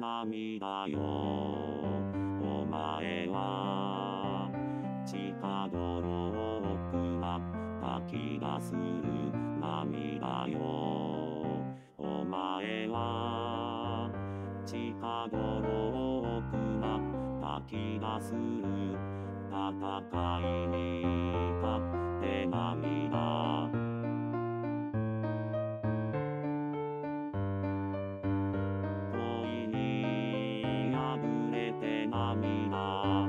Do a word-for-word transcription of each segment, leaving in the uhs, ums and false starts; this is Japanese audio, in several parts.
涙よお前は近頃奥な気がする涙よお前は近頃奥な気がする戦いに勝って涙恋に破れて涙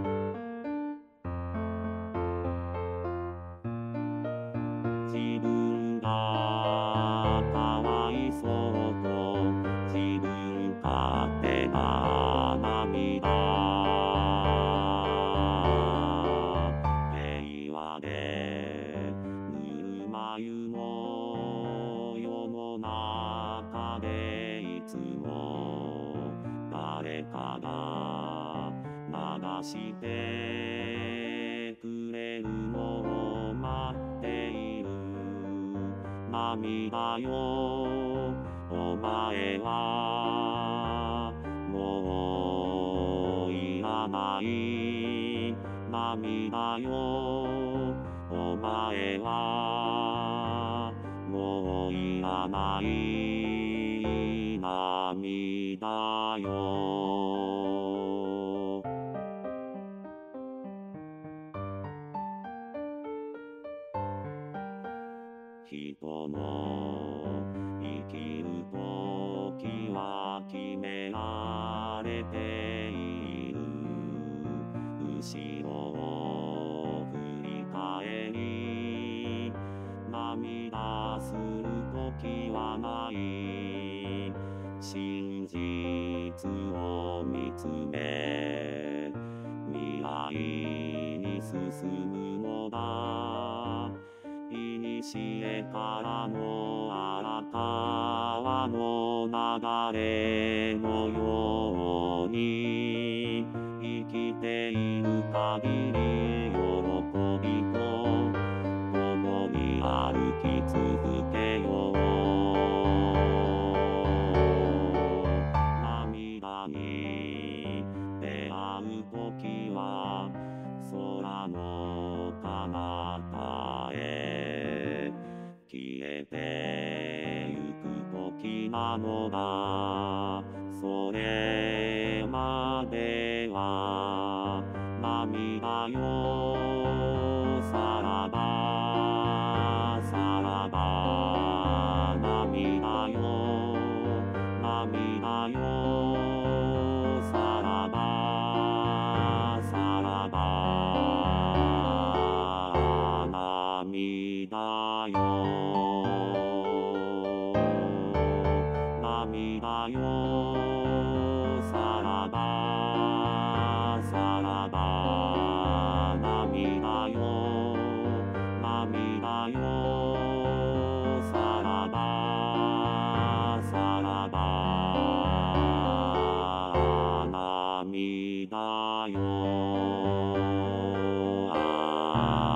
自分がかわいそうと自分勝手な涙平和でぬるま湯の世の中でいつも誰かが流してくれるのを待っている涙よお前はもういらない涙よお前はもういらない涙よ人の生きる時は決められている後ろを振り返り涙する時はない真実を見つめ未来に進むのだ古からの荒川の流れのように生きている限り喜びと共に歩き続けよう涙に出会う時は空の彼方へ消えてゆく時なのだそれまでは涙よさらばさらば涙よ涙よさらばさらば涙よ涙よさらばさらば涙よ涙よさらばさらば涙よあ